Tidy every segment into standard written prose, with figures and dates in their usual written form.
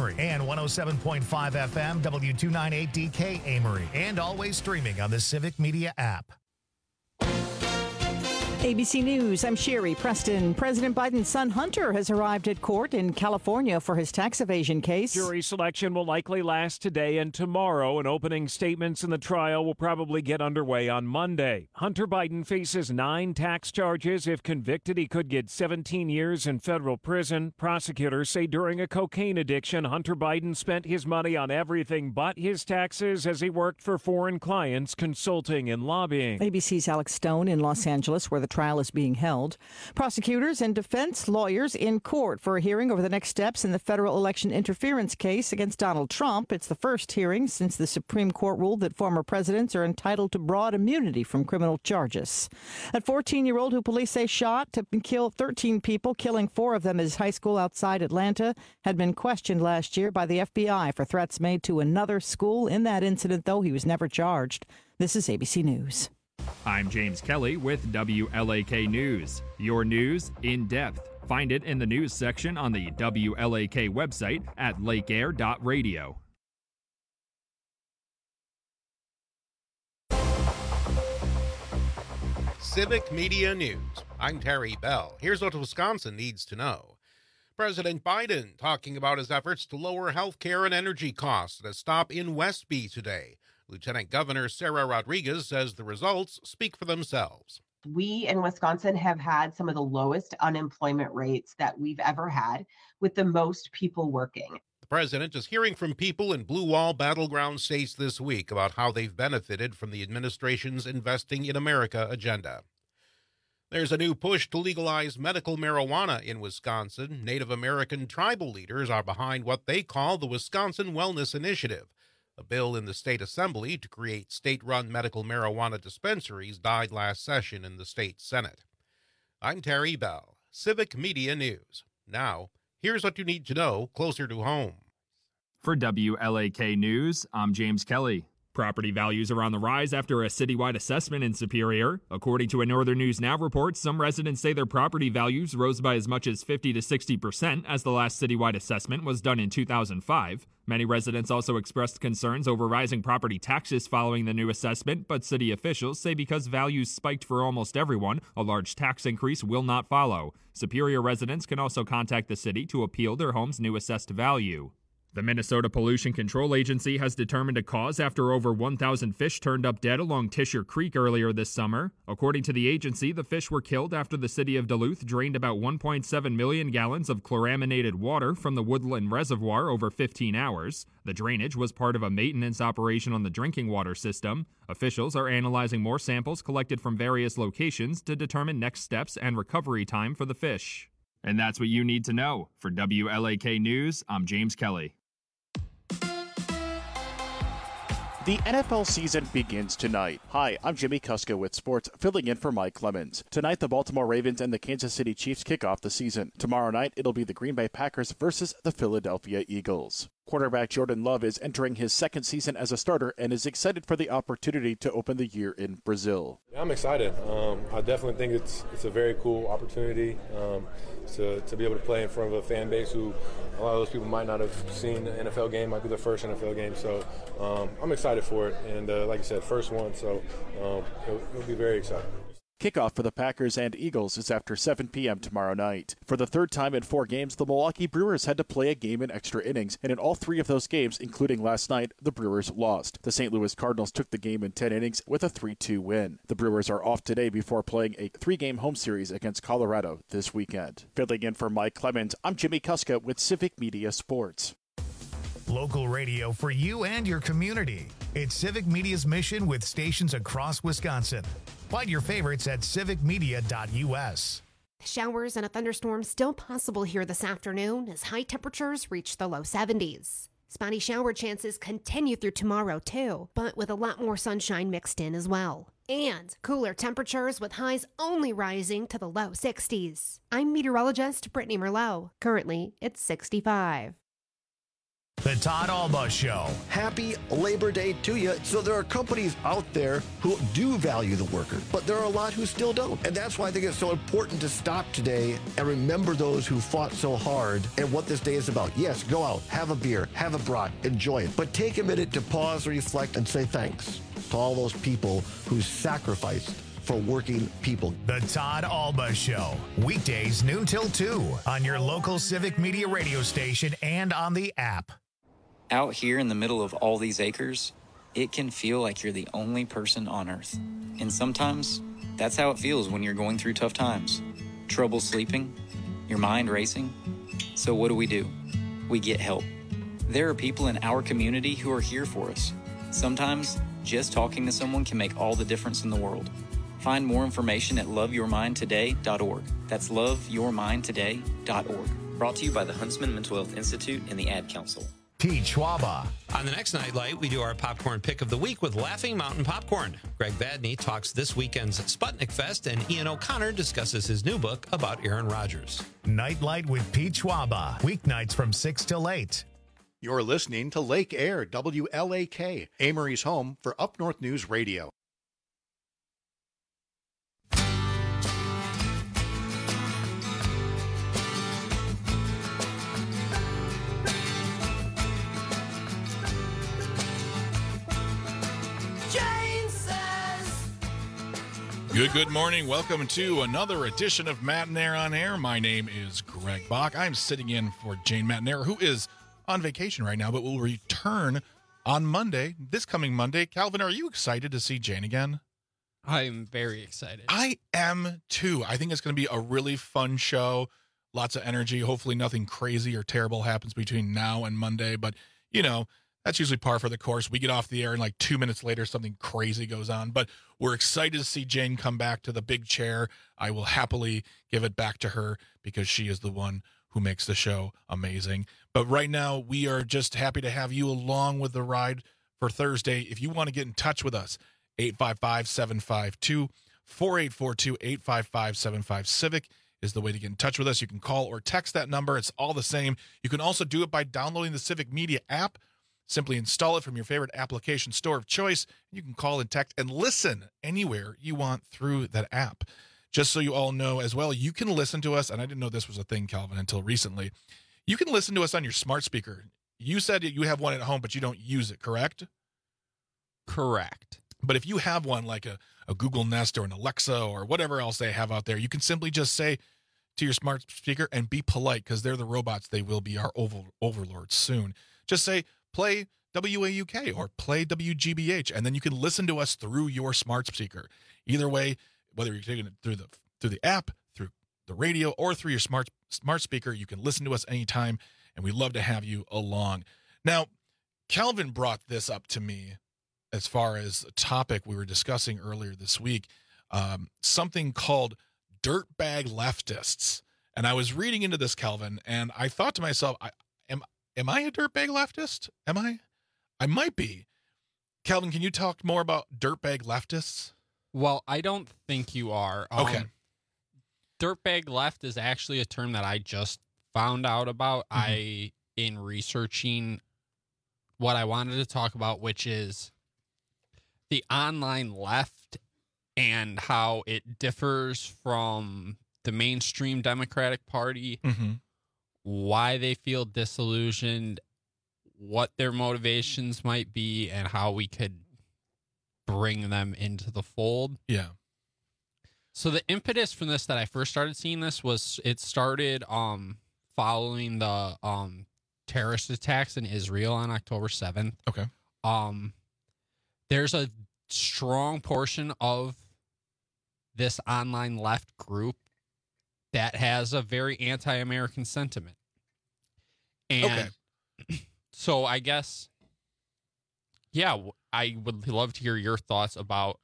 Amory, and 107.5 FM W298DK Amory, and always streaming on the Civic Media app. ABC News, I'm Sherry Preston. President Biden's son Hunter has arrived at court in California for his tax evasion case. Jury selection will likely last today and tomorrow, and opening statements in the trial will probably get underway on Monday. Hunter Biden faces 9 tax charges. If convicted, he could get 17 years in federal prison. Prosecutors say during a cocaine addiction, Hunter Biden spent his money on everything but his taxes as he worked for foreign clients, consulting and lobbying. ABC's Alex Stone in Los Angeles, where the trial is being held. Prosecutors and defense lawyers in court for a hearing over the next steps in the federal election interference case against Donald Trump. It's the first hearing since the Supreme Court ruled that former presidents are entitled to broad immunity from criminal charges. A 14-year-old who police say shot to kill 13 people, killing 4 of them at his high school outside Atlanta, had been questioned last year by the FBI for threats made to another school. In that incident, though, he was never charged. This is ABC News. I'm James Kelly with WLAK News. Your news in depth. Find it in the news section on the WLAK website at lakeair.radio. Civic Media News. I'm Terry Bell. Here's what Wisconsin needs to know. President Biden talking about his efforts to lower health care and energy costs at a stop in Westby today. Lieutenant Governor Sarah Rodriguez says the results speak for themselves. We in Wisconsin have had some of the lowest unemployment rates that we've ever had, with the most people working. The president is hearing from people in Blue Wall battleground states this week about how they've benefited from the administration's Investing in America agenda. There's a new push to legalize medical marijuana in Wisconsin. Native American tribal leaders are behind what they call the Wisconsin Wellness Initiative. A bill in the state assembly to create state-run medical marijuana dispensaries died last session in the state Senate. I'm Terry Bell, Civic Media News. Now, here's what you need to know closer to home. For WLAK News, I'm James Kelly. Property values are on the rise after a citywide assessment in Superior. According to a Northern News Now report, some residents say their property values rose by as much as 50 to 60% as the last citywide assessment was done in 2005. Many residents also expressed concerns over rising property taxes following the new assessment, but city officials say because values spiked for almost everyone, a large tax increase will not follow. Superior residents can also contact the city to appeal their home's new assessed value. The Minnesota Pollution Control Agency has determined a cause after over 1,000 fish turned up dead along Tisher Creek earlier this summer. According to the agency, the fish were killed after the city of Duluth drained about 1.7 million gallons of chloraminated water from the Woodland Reservoir over 15 hours. The drainage was part of a maintenance operation on the drinking water system. Officials are analyzing more samples collected from various locations to determine next steps and recovery time for the fish. And that's what you need to know. For WLAK News, I'm James Kelly. The NFL season begins tonight. Hi, I'm Jimmy Kuska with sports, filling in for Mike Clemens. Tonight, the Baltimore Ravens and the Kansas City Chiefs kick off the season. Tomorrow night, it'll be the Green Bay Packers versus the Philadelphia Eagles. Quarterback Jordan Love is entering his second season as a starter and is excited for the opportunity to open the year in Brazil. I'm excited. I definitely think it's a very cool opportunity to be able to play in front of a fan base who a lot of those people might not have seen an NFL game, might be their first NFL game. So I'm excited for it. And like I said, first one, so it'll be very exciting. Kickoff for the Packers and Eagles is after 7 p.m. tomorrow night. For the third time in 4 games, the Milwaukee Brewers had to play a game in extra innings, and in all 3 of those games, including last night, the Brewers lost. The St. Louis Cardinals took the game in 10 innings with a 3-2 win. The Brewers are off today before playing a 3-game home series against Colorado this weekend. Filling in for Mike Clemens, I'm Jimmy Kuska with Civic Media Sports. Local radio for you and your community. It's Civic Media's mission with stations across Wisconsin. Find your favorites at civicmedia.us. Showers and a thunderstorm still possible here this afternoon as high temperatures reach the low 70s. Spotty shower chances continue through tomorrow too, but with a lot more sunshine mixed in as well. And cooler temperatures with highs only rising to the low 60s. I'm meteorologist Brittany Merlot. Currently, it's 65. The Todd Alba Show. Happy Labor Day to you. So there are companies out there who do value the worker, but there are a lot who still don't. And that's why I think it's so important to stop today and remember those who fought so hard and what this day is about. Yes, go out, have a beer, have a brat, enjoy it. But take a minute to pause, reflect, and say thanks to all those people who sacrificed for working people. The Todd Alba Show. Weekdays noon till 2 on your local Civic Media radio station and on the app. Out here in the middle of all these acres, it can feel like you're the only person on Earth. And sometimes, that's how it feels when you're going through tough times. Trouble sleeping, your mind racing. So what do? We get help. There are people in our community who are here for us. Sometimes, just talking to someone can make all the difference in the world. Find more information at loveyourmindtoday.org. That's loveyourmindtoday.org. Brought to you by the Huntsman Mental Health Institute and the Ad Council. Pete Schwaba. On the next Nightlight, we do our popcorn pick of the week with Laughing Mountain Popcorn. Greg Badney talks this weekend's Sputnik Fest, and Ian O'Connor discusses his new book about Aaron Rodgers. Nightlight with Pete Schwaba. Weeknights from 6 till 8. You're listening to Lake Air, WLAK, Amory's home for Up North News Radio. Good morning. Welcome to another edition of Matt and Air on Air. My name is Greg Bach. I'm sitting in for Jane Matnair, who is on vacation right now, but will return on Monday, this coming Monday. Calvin, are you excited to see Jane again? I'm very excited. I am too. I think it's going to be a really fun show. Lots of energy. Hopefully nothing crazy or terrible happens between now and Monday, but you know, that's usually par for the course. We get off the air and like 2 minutes later, something crazy goes on. But we're excited to see Jane come back to the big chair. I will happily give it back to her because she is the one who makes the show amazing. But right now, we are just happy to have you along with the ride for Thursday. If you want to get in touch with us, 855-752-4842, 855-75-CIVIC is the way to get in touch with us. You can call or text that number. It's all the same. You can also do it by downloading the Civic Media app. Simply install it from your favorite application store of choice. You can call and text and listen anywhere you want through that app. Just so you all know as well, you can listen to us, and I didn't know this was a thing, Calvin, until recently. You can listen to us on your smart speaker. You said you have one at home, but you don't use it, correct? Correct. But if you have one like a Google Nest or an Alexa or whatever else they have out there, you can simply just say to your smart speaker and be polite because they're the robots. They will be our overlords soon. Just say, play WAUK or play WGBH, and then you can listen to us through your smart speaker. Either way, whether you're taking it through the app, through the radio, or through your smart speaker, you can listen to us anytime, and we love to have you along. Now, Calvin brought this up to me as far as a topic we were discussing earlier this week, something called dirtbag leftists. And I was reading into this, Calvin, and I thought to myself, Am I a dirtbag leftist? Am I? I might be. Calvin, can you talk more about dirtbag leftists? Well, I don't think you are. Okay. Dirtbag left is actually a term that I just found out about in researching what I wanted to talk about, which is the online left and how it differs from the mainstream Democratic Party. Why they feel disillusioned, what their motivations might be, and how we could bring them into the fold. Yeah. So the impetus from this that I first started seeing this was it started following the terrorist attacks in Israel on October 7th. Okay. There's a strong portion of this online left group that has a very anti-American sentiment. And so I guess, yeah, I would love to hear your thoughts about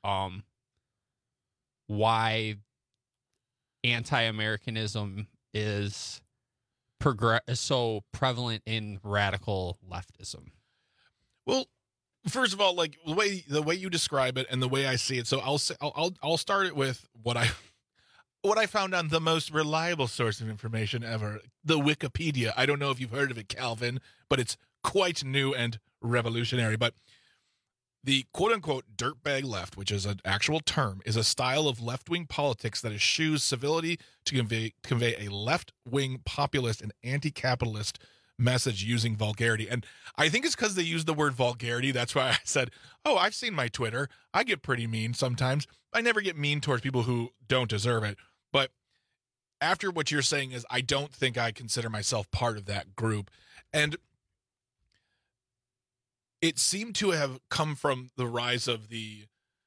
why anti-Americanism is so prevalent in radical leftism. Well, first of all, like the way you describe it and the way I see it. So I'll start it with what I found on the most reliable source of information ever, the Wikipedia. I don't know if you've heard of it, Calvin, but it's quite new and revolutionary. But the quote-unquote dirtbag left, which is an actual term, is a style of left-wing politics that eschews civility to convey a left-wing populist and anti-capitalist message using vulgarity. And I think it's because they use the word vulgarity. That's why I said, oh, I've seen my Twitter. I get pretty mean sometimes. I never get mean towards people who don't deserve it. But after what you're saying is, I don't think I consider myself part of that group. And it seemed to have come from the rise of the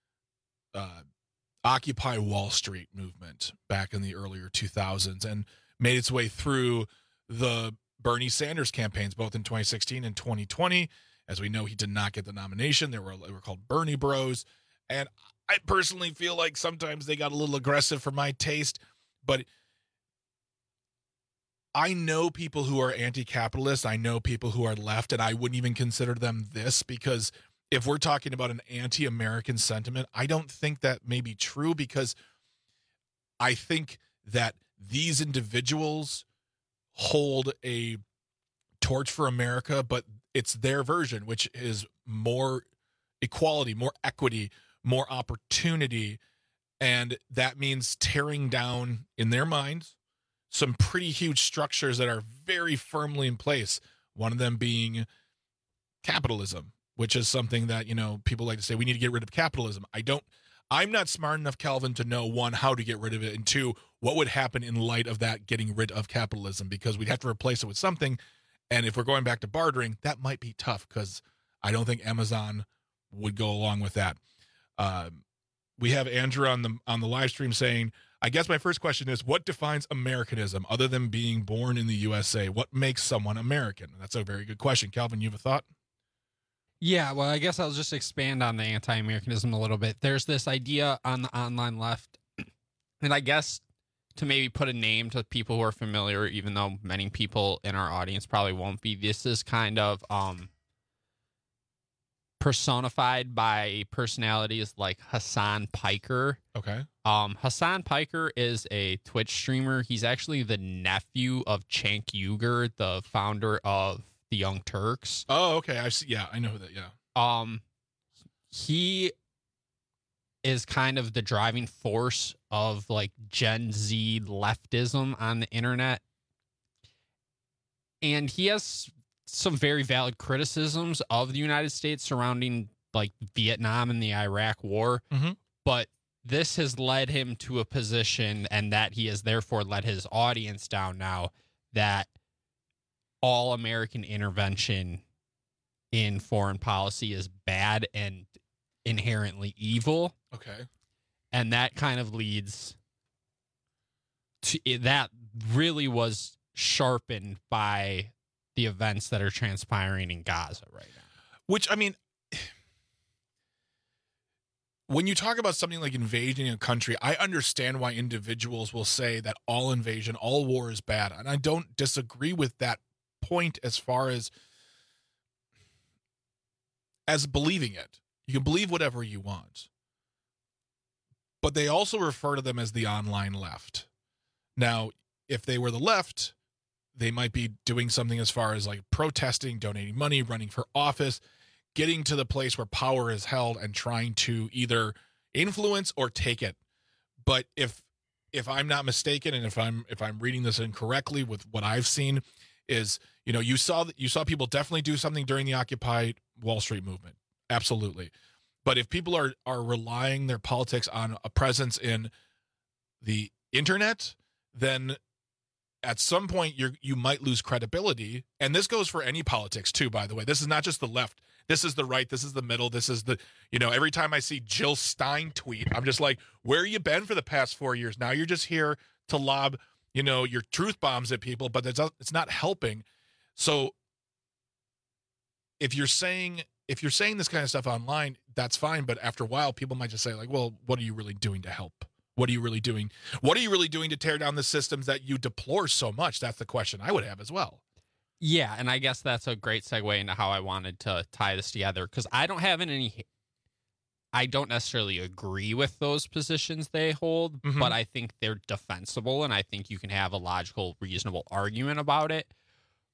Occupy Wall Street movement back in the earlier 2000s and made its way through the Bernie Sanders campaigns, both in 2016 and 2020. As we know, he did not get the nomination. They were called Bernie Bros. And I personally feel like sometimes they got a little aggressive for my taste. But I know people who are anti-capitalist. I know people who are left, and I wouldn't even consider them this, because if we're talking about an anti-American sentiment, I don't think that may be true, because I think that these individuals hold a torch for America, but it's their version, which is more equality, more equity, more opportunity. And that means tearing down, in their minds, some pretty huge structures that are very firmly in place. One of them being capitalism, which is something that, people like to say, we need to get rid of capitalism. I'm not smart enough, Calvin, to know, one, how to get rid of it, and two, what would happen in light of that getting rid of capitalism, because we'd have to replace it with something. And if we're going back to bartering, that might be tough, because I don't think Amazon would go along with that. We have Andrew on the live stream saying, I guess my first question is, what defines Americanism other than being born in the USA? What makes someone American? That's a very good question. Calvin, you have a thought? Yeah, well, I guess I'll just expand on the anti-Americanism a little bit. There's this idea on the online left, and I guess to maybe put a name to people who are familiar, even though many people in our audience probably won't be, this is kind of personified by personalities like Hassan Piker. Okay. Hassan Piker is a Twitch streamer. He's actually the nephew of Cenk Uygur, the founder of the Young Turks. Oh, okay. I see. Yeah, I know that. Yeah. He is kind of the driving force of like Gen Z leftism on the internet. And he has some very valid criticisms of the United States surrounding like Vietnam and the Iraq War. Mm-hmm. But this has led him to a position, and that he has therefore let his audience down now, that all American intervention in foreign policy is bad and inherently evil. Okay. And that kind of leads to, that really was sharpened by the events that are transpiring in Gaza right now. Which, I mean, when you talk about something like invading a country, I understand why individuals will say that all invasion, all war is bad. And I don't disagree with that point as far as believing it. You can believe whatever you want. But they also refer to them as the online left. Now, if they were the left, they might be doing something as far as like protesting, donating money, running for office, getting to the place where power is held and trying to either influence or take it. But if I'm not mistaken, and if I'm reading this incorrectly with what I've seen, is, you saw people definitely do something during the Occupy Wall Street movement. Absolutely. But if people are relying their politics on a presence in the internet, then at some point you might lose credibility. And this goes for any politics too, by the way. This is not just the left. This is the right. This is the middle. This is the, every time I see Jill Stein tweet, I'm just like, where you been for the past 4 years? Now you're just here to lob, your truth bombs at people, but it's not helping. So if you're saying this kind of stuff online, that's fine. But after a while, people might just say like, well, what are you really doing to help? What are you really doing? What are you really doing to tear down the systems that you deplore so much? That's the question I would have as well. Yeah, and I guess that's a great segue into how I wanted to tie this together, because I don't necessarily agree with those positions they hold, Mm-hmm. but I think they're defensible, and I think you can have a logical, reasonable argument about it.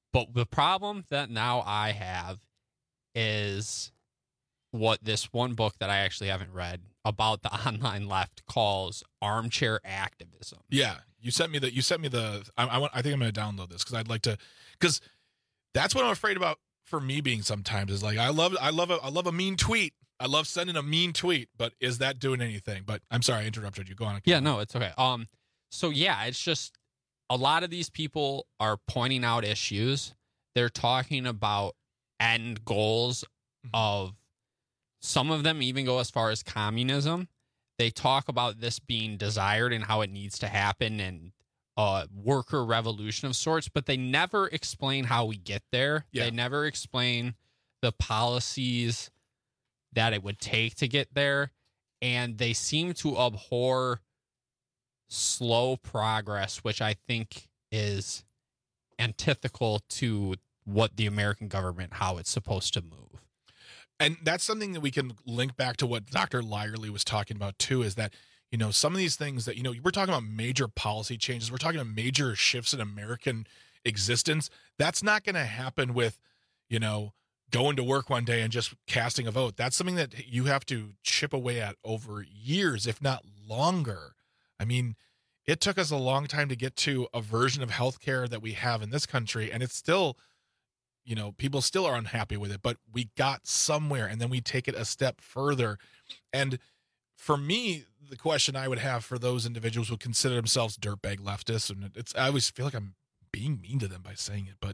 But the problem that now I have is what this one book that I actually haven't read about the online left calls armchair activism. Yeah, you sent me the. I think I'm going to download this because that's what I'm afraid about for me being sometimes is like I love a mean tweet. I love sending a mean tweet, but is that doing anything? But I'm sorry, I interrupted you. Go on. Yeah, no, it's okay. So yeah, it's just a lot of these people are pointing out issues. They're talking about end goals of. Some of them even go as far as communism. They talk about this being desired and how it needs to happen and a worker revolution of sorts, but they never explain how we get there. Yeah. They never explain the policies that it would take to get there. And they seem to abhor slow progress, which I think is antithetical to what the American government, how it's supposed to move. And that's something that we can link back to what Dr. Lyerly was talking about too, is that, some of these things that, we're talking about major policy changes. We're talking about major shifts in American existence. That's not going to happen with, going to work one day and just casting a vote. That's something that you have to chip away at over years, if not longer. I mean, it took us a long time to get to a version of healthcare that we have in this country, and it's still, people still are unhappy with it, but we got somewhere, and then we take it a step further. And for me, the question I would have for those individuals who consider themselves dirtbag leftists, and I always feel like I'm being mean to them by saying it, but,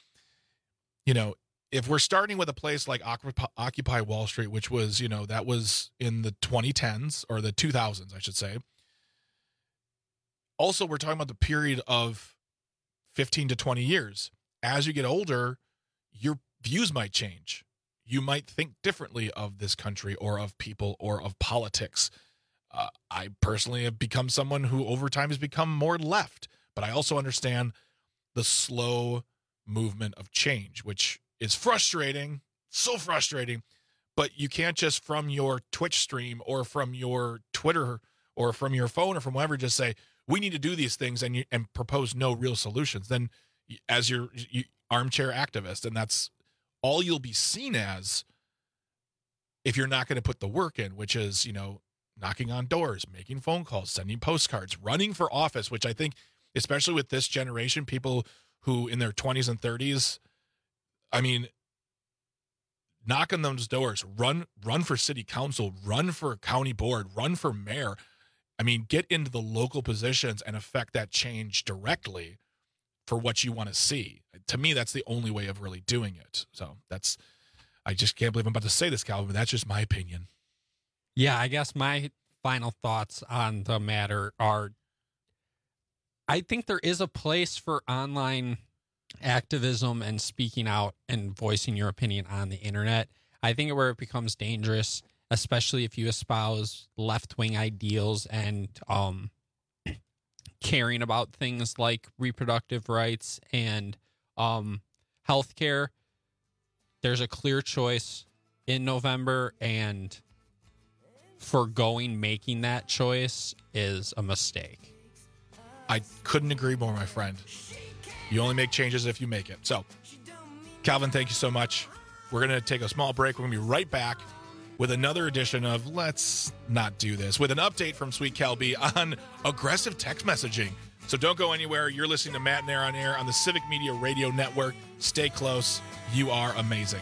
if we're starting with a place like Occupy Wall Street, which was, that was in the 2010s or the 2000s, I should say. Also, we're talking about the period of 15 to 20 years. As you get older, your views might change. You might think differently of this country or of people or of politics. I personally have become someone who over time has become more left, but I also understand the slow movement of change, which is frustrating, so frustrating, but you can't just from your Twitch stream or from your Twitter or from your phone or from wherever just say, we need to do these things and propose no real solutions. Then as your armchair activist, and that's all you'll be seen as if you're not going to put the work in, which is, knocking on doors, making phone calls, sending postcards, running for office, which I think, especially with this generation, people who in their 20s and 30s, I mean, knock on those doors, run for city council, run for county board, run for mayor. I mean, get into the local positions and affect that change directly for what you want to see. To me, that's the only way of really doing it. So I just can't believe I'm about to say this, Calvin, but that's just my opinion. Yeah, I guess my final thoughts on the matter are, I think there is a place for online activism and speaking out and voicing your opinion on the internet. I think where it becomes dangerous, especially if you espouse left-wing ideals and caring about things like reproductive rights and healthcare. There's a clear choice in November, and making that choice is a mistake. I couldn't agree more, my friend. You only make changes if you make it. So, Calvin, thank you so much. We're going to take a small break. We're going to be right back with another edition of Let's Not Do This, with an update from Sweet Cal B on aggressive text messaging. So don't go anywhere. You're listening to Matt and Air on Air on the Civic Media Radio Network. Stay close. You are amazing.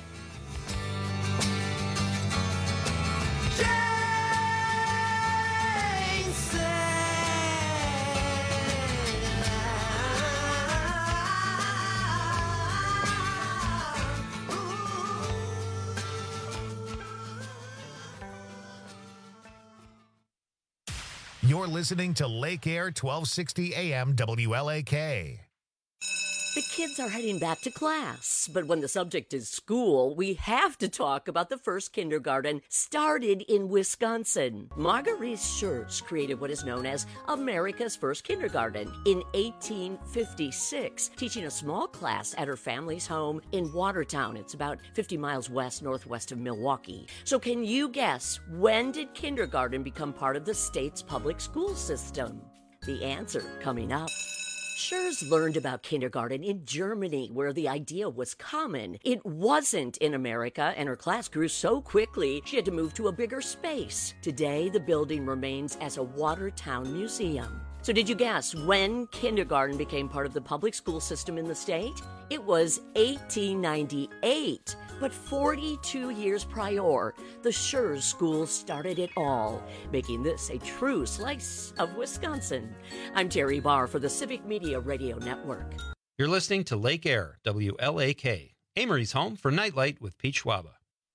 You're listening to Lake Air 1260 AM WLAK. The kids are heading back to class, but when the subject is school, we have to talk about the first kindergarten started in Wisconsin. Marguerite Schurz created what is known as America's first kindergarten in 1856, teaching a small class at her family's home in Watertown. It's about 50 miles northwest of Milwaukee. So can you guess, when did kindergarten become part of the state's public school system? The answer coming up. Schurz learned about kindergarten in Germany, where the idea was common. It wasn't in America, and her class grew so quickly she had to move to a bigger space. Today, the building remains as a Watertown museum. So did you guess when kindergarten became part of the public school system in the state? It was 1898. But 42 years prior, the Schurz School started it all, making this a true slice of Wisconsin. I'm Terry Barr for the Civic Media Radio Network. You're listening to Lake Air, WLAK, Amory's home for Nightlight with Pete Schwaba.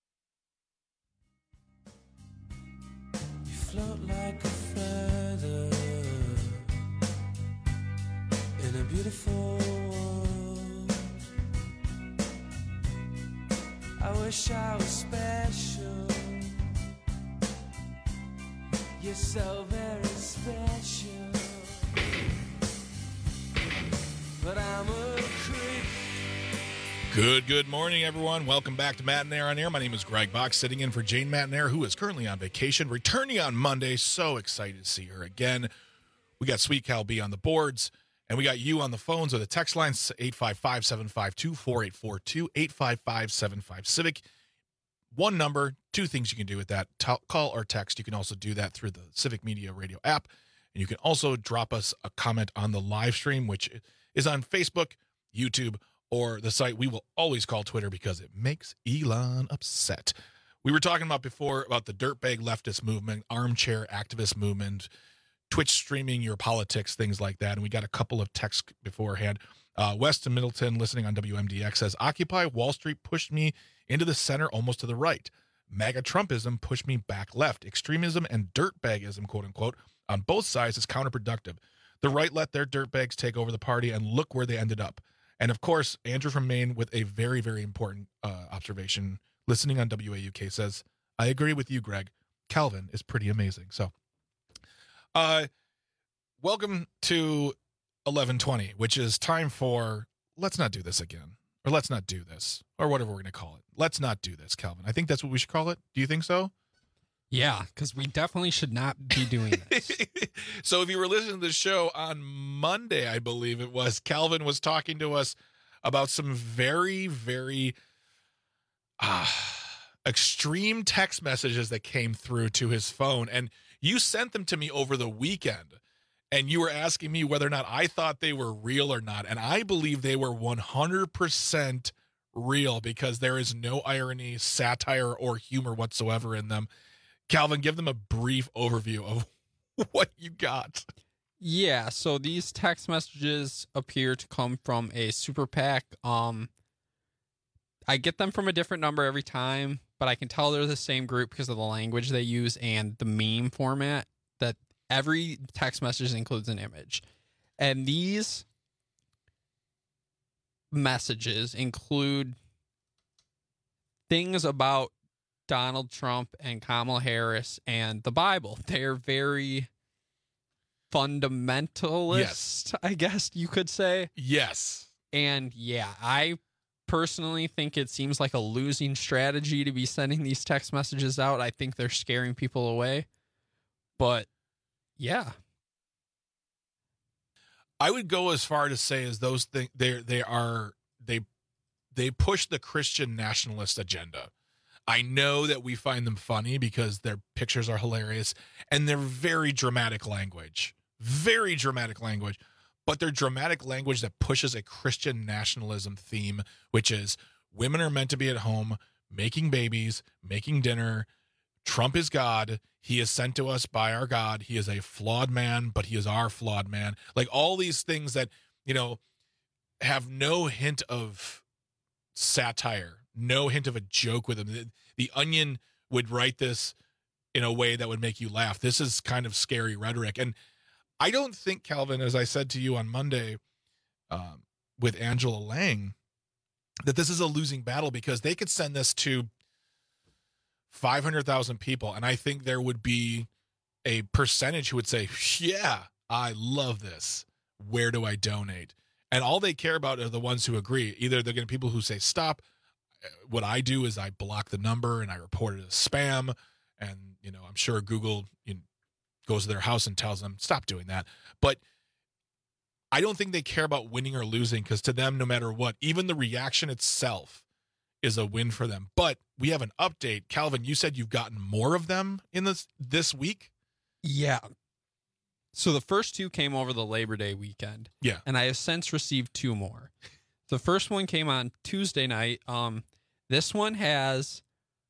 You float like a feather in a beautiful world. I wish I was special. You're so very special. But I'm a creep. Good morning, everyone. Welcome back to Matt and Air on Air. My name is Greg Box, sitting in for Jane Matt and Air, who is currently on vacation, returning on Monday. So excited to see her again. We got Sweet Cal B on the boards, and we got you on the phones or the text lines, 855-752-4842, 855-75-CIVIC. One number, two things you can do with that, call or text. You can also do that through the Civic Media Radio app, and you can also drop us a comment on the live stream, which is on Facebook, YouTube, or the site we will always call Twitter because it makes Elon upset. We were talking about before about the dirtbag leftist movement, armchair activist movement, Twitch streaming your politics, things like that. And we got a couple of texts beforehand. Weston Middleton, listening on WMDX, says, Occupy Wall Street pushed me into the center, almost to the right. MAGA Trumpism pushed me back left. Extremism and dirtbagism, quote unquote, on both sides is counterproductive. The right let their dirtbags take over the party, and look where they ended up. And, of course, Andrew from Maine with a very, very important observation, listening on WAUK, says, I agree with you, Greg. Calvin is pretty amazing. So, welcome to 11:20, which is time for let's not do this again, or let's not do this, or whatever we're going to call it. Let's not do this, Calvin. I think that's what we should call it. Do you think so? Yeah, because we definitely should not be doing this. So if you were listening to the show on Monday, I believe it was, Calvin was talking to us about some very, very extreme text messages that came through to his phone. And you sent them to me over the weekend. And you were asking me whether or not I thought they were real or not. And I believe they were 100% real because there is no irony, satire, or humor whatsoever in them. Calvin, give them a brief overview of what you got. Yeah, so these text messages appear to come from a super PAC. I get them from a different number every time, but I can tell they're the same group because of the language they use and the meme format, that every text message includes an image. And these messages include things about Donald Trump and Kamala Harris and the Bible. They're very fundamentalist, yes, I guess you could say. Yes. And yeah, I personally think it seems like a losing strategy to be sending these text messages out. I think they're scaring people away. But yeah. I would go as far to say as those things they push the Christian nationalist agenda. I know that we find them funny because their pictures are hilarious and they're very dramatic language, but they're dramatic language that pushes a Christian nationalism theme, which is women are meant to be at home, making babies, making dinner. Trump is God. He is sent to us by our God. He is a flawed man, but he is our flawed man. Like all these things that, have no hint of satire, no hint of a joke with them. The Onion would write this in a way that would make you laugh. This is kind of scary rhetoric. And I don't think, Calvin, as I said to you on Monday with Angela Lang, that this is a losing battle because they could send this to 500,000 people. And I think there would be a percentage who would say, yeah, I love this. Where do I donate? And all they care about are the ones who agree. Either they're going to be people who say, stop. What I do is I block the number and I report it as spam. And, I'm sure Google goes to their house and tells them, stop doing that. But I don't think they care about winning or losing, because to them, no matter what, even the reaction itself is a win for them. But we have an update. Calvin, you said you've gotten more of them in this week? Yeah. So the first 2 came over the Labor Day weekend. Yeah. And I have since received 2 more. The first one came on Tuesday night. This one has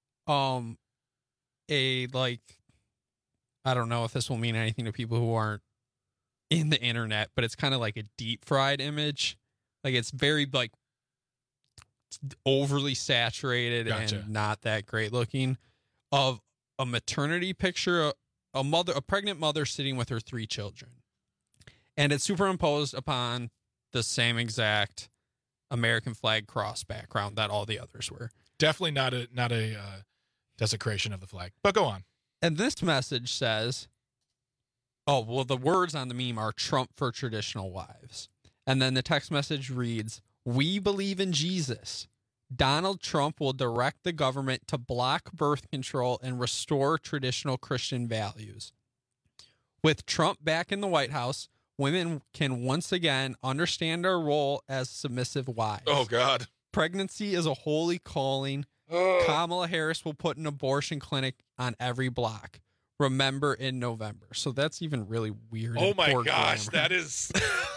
a, like, I don't know if this will mean anything to people who aren't in the internet, but it's kind of like a deep fried image. Like, it's very, like, overly saturated and not that great looking, of a maternity picture, a pregnant mother sitting with her 3 children, and it's superimposed upon the same exact American flag cross background that all the others were. Definitely not a desecration of the flag, but go on. And this message says, oh, well, the words on the meme are Trump for traditional wives. And then the text message reads, "We believe in Jesus. Donald Trump will direct the government to block birth control and restore traditional Christian values. With Trump back in the White House, women can once again understand our role as submissive wives. Oh, God. Pregnancy is a holy calling. Kamala Harris will put an abortion clinic on every block. Remember in November." So that's even really weird. Oh, my gosh. That is...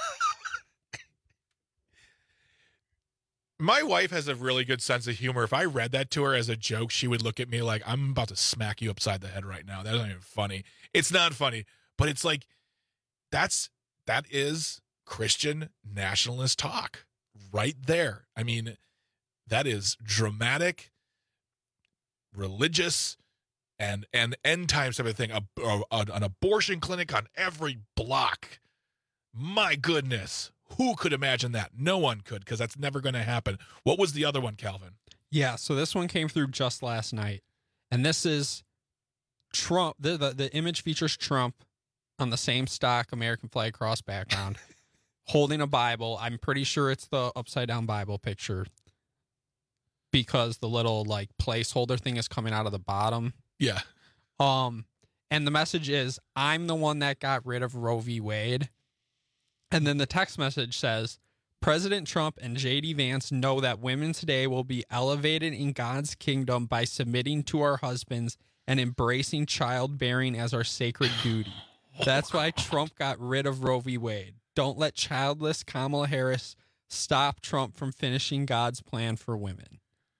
My wife has a really good sense of humor. If I read that to her as a joke, she would look at me like, I'm about to smack you upside the head right now. That's not even funny. It's not funny, but it's like, that is Christian nationalist talk right there. I mean, that is dramatic, religious, and end times type of thing. An abortion clinic on every block. My goodness. Who could imagine that? No one could, because that's never going to happen. What was the other one, Calvin? Yeah, so this one came through just last night. And this is Trump. The image features Trump on the same stock American flag cross background, holding a Bible. I'm pretty sure it's the upside down Bible picture, because the little, like, placeholder thing is coming out of the bottom. Yeah. And the message is, "I'm the one that got rid of Roe v. Wade." And then the text message says, "President Trump and J.D. Vance know that women today will be elevated in God's kingdom by submitting to our husbands and embracing childbearing as our sacred duty. That's why Trump got rid of Roe v. Wade. Don't let childless Kamala Harris stop Trump from finishing God's plan for women."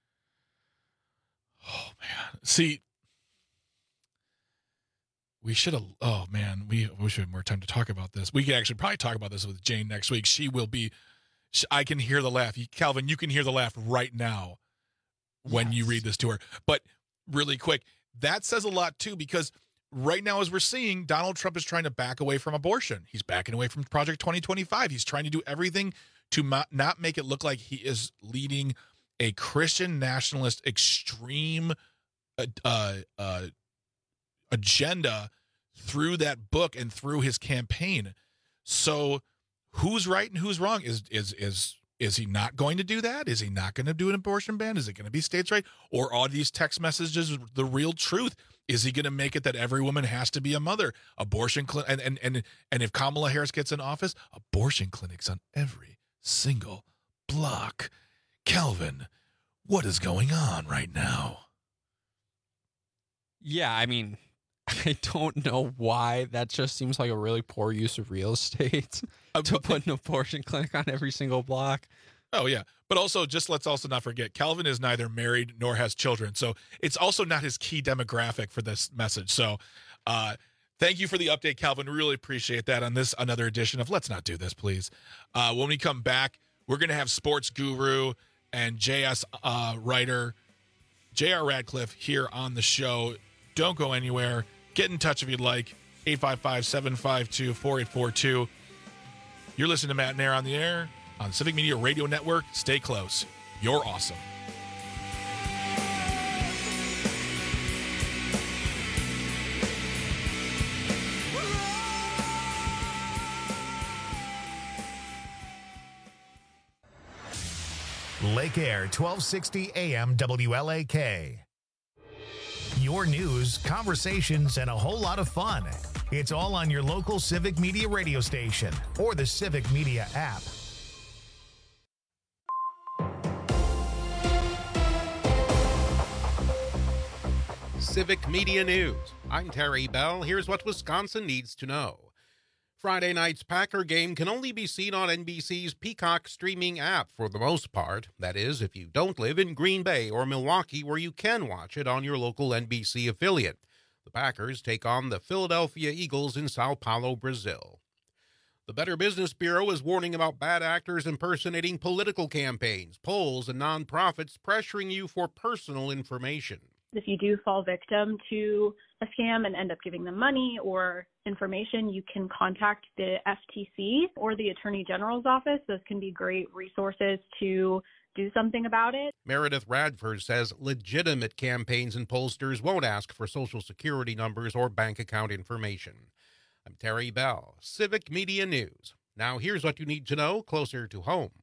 Oh, man. See, we should have, oh, man, we wish we had more time to talk about this. We could actually probably talk about this with Jane next week. She will be, I can hear the laugh. Calvin, you can hear the laugh right now when you read this to her. But really quick, that says a lot, too, because right now, as we're seeing, Donald Trump is trying to back away from abortion. He's backing away from Project 2025. He's trying to do everything to not make it look like he is leading a Christian nationalist extreme agenda through that book and through his campaign. So who's right and who's wrong? Is he not going to do that? Is he not going to do an abortion ban? Is it going to be states' right? Or are these text messages the real truth? Is he going to make it that every woman has to be a mother? Abortion and if Kamala Harris gets in office, abortion clinics on every single block. Calvin, what is going on right now? Yeah, I mean, I don't know why. That just seems like a really poor use of real estate to put an abortion clinic on every single block. Oh, yeah. But also, let's also not forget, Calvin is neither married nor has children. So it's also not his key demographic for this message. So thank you for the update, Calvin. Really appreciate that on this another edition of Let's Not Do This, please. When we come back, we're going to have sports guru and JS writer J.R. Radcliffe here on the show. Don't go anywhere. Get in touch if you'd like. 855-752-4842. You're listening to Matt and Air on the Air on Civic Media Radio Network. Stay close. You're awesome. Lake Air, 1260 AM WLAK. Your news, conversations, and a whole lot of fun. It's all on your local Civic Media radio station or the Civic Media app. Civic Media News. I'm Terry Bell. Here's what Wisconsin needs to know. Friday night's Packer game can only be seen on NBC's Peacock streaming app for the most part. That is, if you don't live in Green Bay or Milwaukee, where you can watch it on your local NBC affiliate. The Packers take on the Philadelphia Eagles in Sao Paulo, Brazil. The Better Business Bureau is warning about bad actors impersonating political campaigns, polls, and nonprofits pressuring you for personal information. If you do fall victim to a scam and end up giving them money or information, you can contact the FTC or the Attorney General's office. Those can be great resources to do something about it. Meredith Radford says legitimate campaigns and pollsters won't ask for Social Security numbers or bank account information. I'm Terry Bell, Civic Media News. Now here's what you need to know closer to home.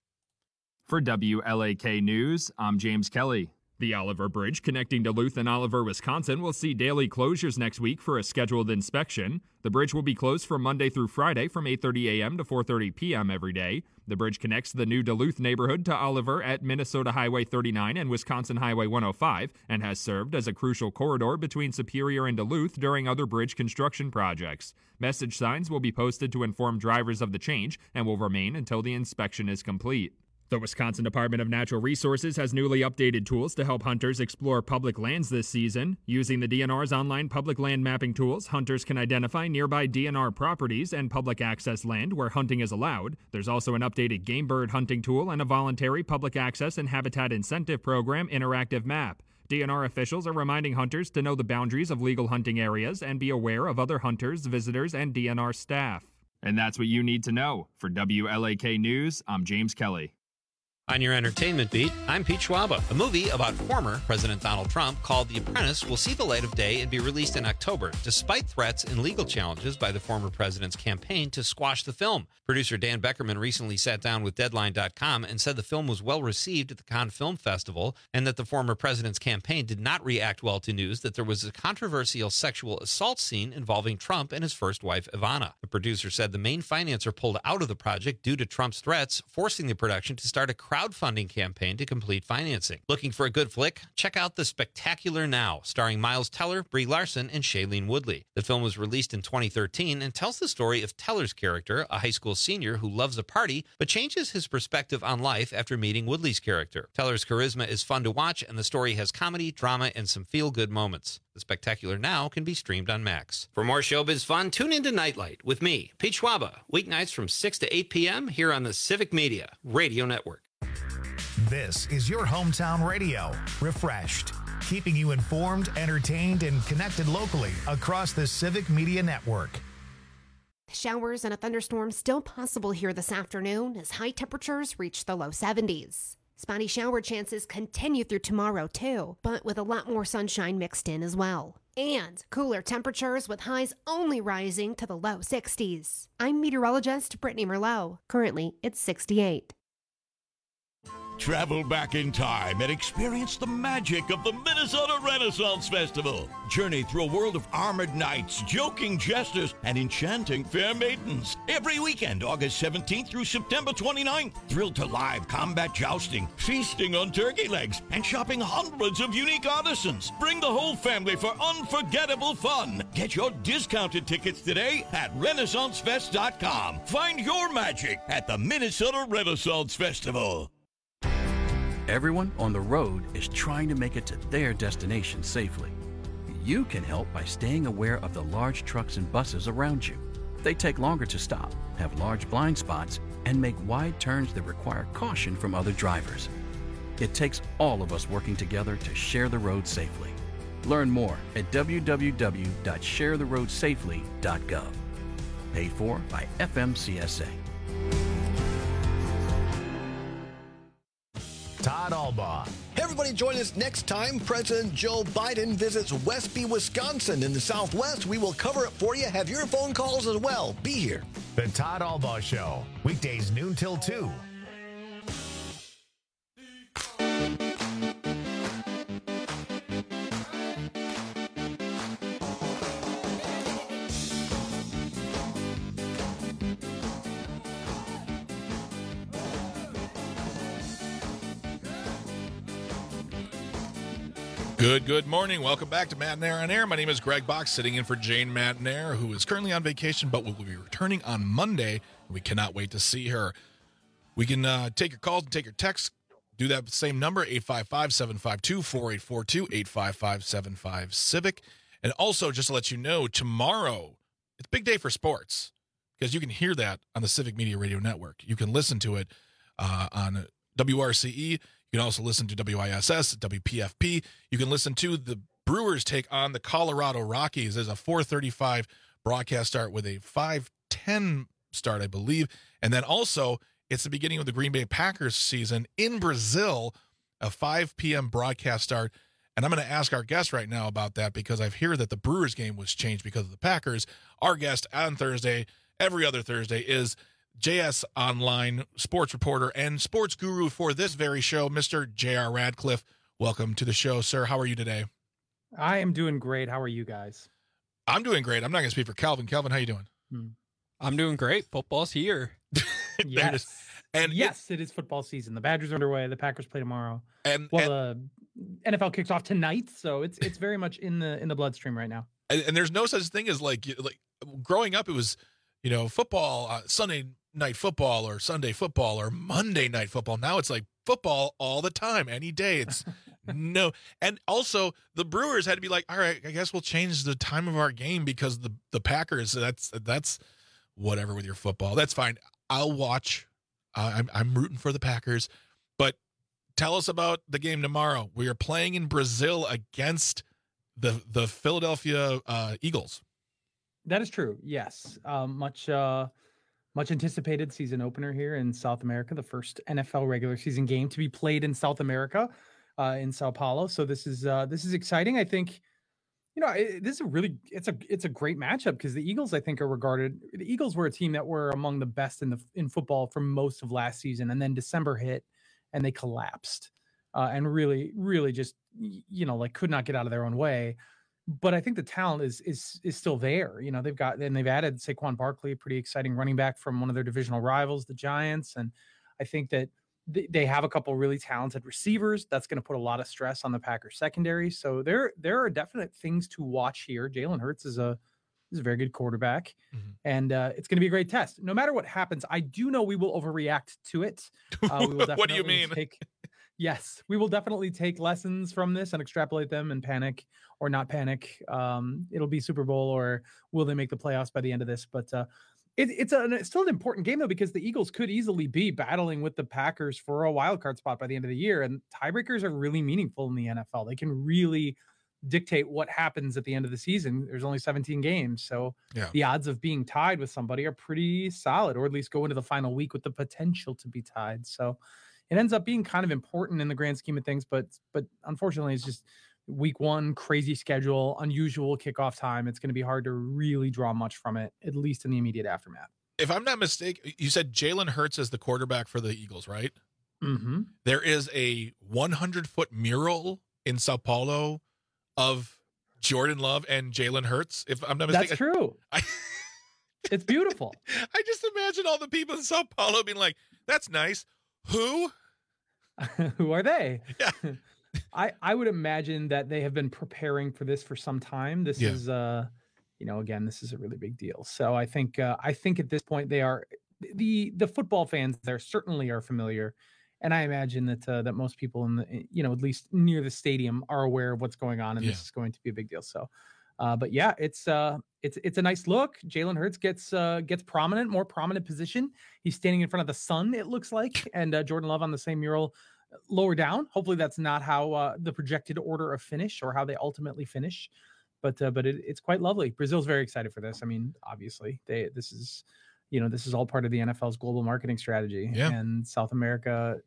For WLAK News, I'm James Kelly. The Oliver Bridge connecting Duluth and Oliver, Wisconsin will see daily closures next week for a scheduled inspection. The bridge will be closed from Monday through Friday from 8:30 a.m. to 4:30 p.m. every day. The bridge connects the new Duluth neighborhood to Oliver at Minnesota Highway 39 and Wisconsin Highway 105 and has served as a crucial corridor between Superior and Duluth during other bridge construction projects. Message signs will be posted to inform drivers of the change and will remain until the inspection is complete. The Wisconsin Department of Natural Resources has newly updated tools to help hunters explore public lands this season. Using the DNR's online public land mapping tools, hunters can identify nearby DNR properties and public access land where hunting is allowed. There's also an updated game bird hunting tool and a voluntary public access and habitat incentive program interactive map. DNR officials are reminding hunters to know the boundaries of legal hunting areas and be aware of other hunters, visitors, and DNR staff. And that's what you need to know. For WLAK News, I'm James Kelly. On your entertainment beat, I'm Pete Schwaba. A movie about former President Donald Trump called The Apprentice will see the light of day and be released in October, despite threats and legal challenges by the former president's campaign to squash the film. Producer Dan Beckerman recently sat down with Deadline.com and said the film was well received at the Cannes Film Festival and that the former president's campaign did not react well to news that there was a controversial sexual assault scene involving Trump and his first wife, Ivana. The producer said the main financer pulled out of the project due to Trump's threats, forcing the production to start a crowdfunding campaign to complete financing. Looking for a good flick? Check out The Spectacular Now, starring Miles Teller, Brie Larson, and Shailene Woodley. The film was released in 2013 and tells the story of Teller's character, a high school senior who loves a party but changes his perspective on life after meeting Woodley's character. Teller's charisma is fun to watch, and the story has comedy, drama, and some feel-good moments. The Spectacular Now can be streamed on Max. For more showbiz fun, tune into Nightlight with me, Pete Schwaba, weeknights from 6 to 8 p.m. here on the Civic Media Radio Network. This is your hometown radio, refreshed, keeping you informed, entertained, and connected locally across the Civic Media Network. Showers and a thunderstorm still possible here this afternoon as high temperatures reach the low 70s. Spotty shower chances continue through tomorrow too, but with a lot more sunshine mixed in as well. And cooler temperatures with highs only rising to the low 60s. I'm meteorologist Brittany Merlot. Currently, it's 68. Travel back in time and experience the magic of the Minnesota Renaissance Festival. Journey through a world of armored knights, joking jesters, and enchanting fair maidens. Every weekend, August 17th through September 29th. Thrill to live combat jousting, feasting on turkey legs, and shopping hundreds of unique artisans. Bring the whole family for unforgettable fun. Get your discounted tickets today at RenaissanceFest.com. Find your magic at the Minnesota Renaissance Festival. Everyone on the road is trying to make it to their destination safely. You can help by staying aware of the large trucks and buses around you. They take longer to stop, have large blind spots, and make wide turns that require caution from other drivers. It takes all of us working together to share the road safely. Learn more at www.sharetheroadsafely.gov. Paid for by FMCSA. Todd Albaugh. Hey everybody, join us next time President Joe Biden visits Westby, Wisconsin in the Southwest. We will cover it for you. Have your phone calls as well. Be here. The Todd Albaugh Show, weekdays noon till 2. Good morning. Welcome back to Matt Nair on Air. My name is Greg Box, sitting in for Jane Matt Nair, who is currently on vacation, but will be returning on Monday. We cannot wait to see her. We can take your calls and take your texts. Do that with the same number, 855-752-4842, 855-75-CIVIC. And also, just to let you know, tomorrow, it's a big day for sports, because you can hear that on the Civic Media Radio Network. You can listen to it on WRCE. You can also listen to WISS, WPFP. You can listen to the Brewers take on the Colorado Rockies. There's a 4:35 broadcast start with a 5:10 start, I believe. And then also, it's the beginning of the Green Bay Packers season in Brazil, a 5 p.m. broadcast start. And I'm going to ask our guest right now about that, because I've heard that the Brewers game was changed because of the Packers. Our guest on Thursday, every other Thursday, is JS Online sports reporter and sports guru for this very show, Mr. J.R. Radcliffe. Welcome to the show, sir. How are you today? I am doing great. How are you guys? I'm doing great. I'm not going to speak for Calvin. Calvin, how you doing? I'm doing great. Football's here. Yes. And yes, it is football season. The Badgers are underway. The Packers play tomorrow. The NFL kicks off tonight, so it's very much in the bloodstream right now. And there's no such thing as like growing up, it was, football, Sunday night football or Sunday football or Monday night football. Now it's like football all the time, any day. It's no. And also the Brewers had to be like, all right, I guess we'll change the time of our game because the Packers, that's whatever with your football. That's fine. I'll watch. I'm rooting for the Packers, but tell us about the game tomorrow. We are playing in Brazil against the Philadelphia Eagles. That is true. Yes. Much anticipated season opener here in South America, the first NFL regular season game to be played in South America, in Sao Paulo. So this is exciting. I think, this is it's a great matchup, because the Eagles, I think, the Eagles were a team that were among the best in football for most of last season. And then December hit and they collapsed, and really, really just, could not get out of their own way. But I think the talent is still there. They've added Saquon Barkley, a pretty exciting running back from one of their divisional rivals, the Giants. And I think that they have a couple really talented receivers. That's going to put a lot of stress on the Packers secondary. So there are definite things to watch here. Jalen Hurts is a very good quarterback, and it's going to be a great test. No matter what happens, I do know we will overreact to it. We will definitely what do you mean? Yes, we will definitely take lessons from this and extrapolate them and panic or not panic. It'll be Super Bowl, or will they make the playoffs by the end of this? But it's still an important game, though, because the Eagles could easily be battling with the Packers for a wild card spot by the end of the year. And tiebreakers are really meaningful in the NFL. They can really dictate what happens at the end of the season. There's only 17 games. So the odds of being tied with somebody are pretty solid, or at least go into the final week with the potential to be tied. So it ends up being kind of important in the grand scheme of things. But unfortunately, it's just week one, crazy schedule, unusual kickoff time. It's going to be hard to really draw much from it, at least in the immediate aftermath. If I'm not mistaken, you said Jalen Hurts is the quarterback for the Eagles, right? Mm-hmm. There is a 100-foot mural in Sao Paulo of Jordan Love and Jalen Hurts. If I'm not mistaken. That's true. It's beautiful. I just imagine all the people in Sao Paulo being like, that's nice. Who? Who are they? Yeah. I would imagine that they have been preparing for this for some time. This is, again, this is a really big deal. So I think at this point they are the football fans there certainly are familiar, and I imagine that most people in the at least near the stadium are aware of what's going on, and this is going to be a big deal. So, but yeah, it's a nice look. Jalen Hurts gets more prominent position. He's standing in front of the sun, it looks like, and Jordan Love on the same mural lower down. Hopefully that's not how the projected order of finish or how they ultimately finish, but it's quite lovely. Brazil's very excited for this. I mean, obviously this is all part of the NFL's global marketing strategy. And South America,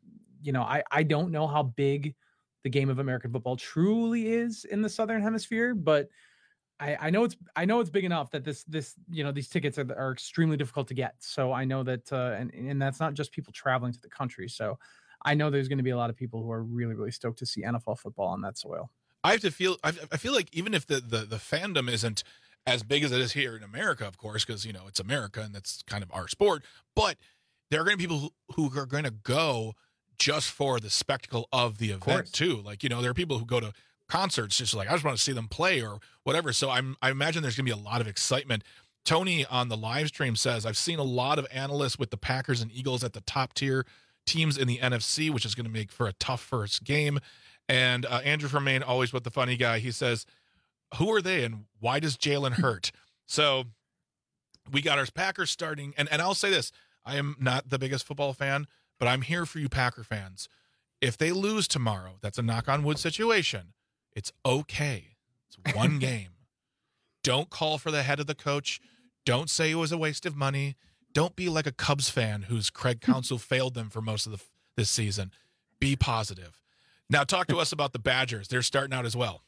I don't know how big the game of American football truly is in the Southern Hemisphere, but I know it's big enough that this these tickets are extremely difficult to get. So I know that and that's not just people traveling to the country. So I know there's going to be a lot of people who are really, really stoked to see NFL football on that soil. I feel like even if the fandom isn't as big as it is here in America, of course, because it's America and that's kind of our sport, but there are going to be people who are going to go just for the spectacle of the event too. Like there are people who go to concerts, just like, I just want to see them play or whatever. So I imagine there's going to be a lot of excitement. Tony on the live stream says, I've seen a lot of analysts with the Packers and Eagles at the top tier teams in the NFC, which is going to make for a tough first game. And Andrew from Maine, always with the funny guy, he says, who are they and why does Jalen hurt? So we got our Packers starting. And I'll say this, I am not the biggest football fan, but I'm here for you Packer fans. If they lose tomorrow, that's a knock on wood situation. It's okay. It's one game. Don't call for the head of the coach. Don't say it was a waste of money. Don't be like a Cubs fan whose Craig Counsell failed them for most of this season. Be positive. Now talk to us about the Badgers. They're starting out as well.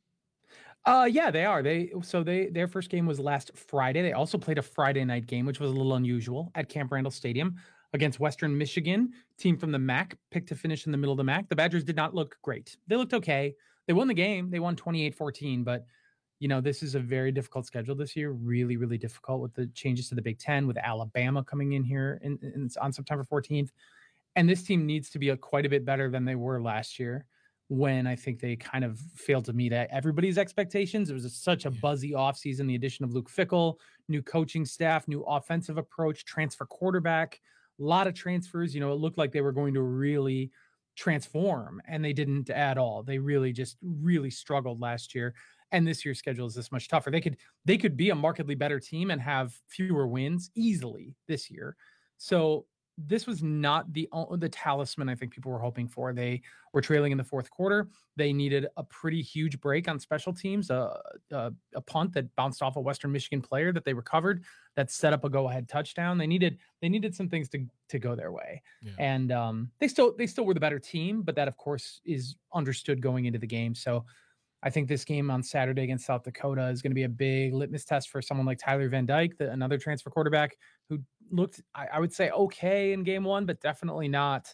Yeah, they are. Their first game was last Friday. They also played a Friday night game, which was a little unusual, at Camp Randall Stadium against Western Michigan, team from the MAC, picked to finish in the middle of the MAC. The Badgers did not look great. They looked okay. They won the game. They won 28-14, but this is a very difficult schedule this year. Really, really difficult with the changes to the Big Ten, with Alabama coming in here on September 14th. And this team needs to be quite a bit better than they were last year, when I think they kind of failed to meet everybody's expectations. It was such a buzzy offseason, the addition of Luke Fickell, new coaching staff, new offensive approach, transfer quarterback, a lot of transfers. It looked like they were going to really transform, and they didn't at all. They really struggled last year. And this year's schedule is this much tougher. They could be a markedly better team and have fewer wins easily this year. So this was not the talisman I think people were hoping for. They were trailing in the fourth quarter. They needed a pretty huge break on special teams, a punt that bounced off a Western Michigan player that they recovered, that set up a go-ahead touchdown. They needed some things to go their way. Yeah. And they still were the better team, but that of course is understood going into the game. So I think this game on Saturday against South Dakota is going to be a big litmus test for someone like Tyler Van Dyke, another transfer quarterback who looked, I would say, okay in game one, but definitely not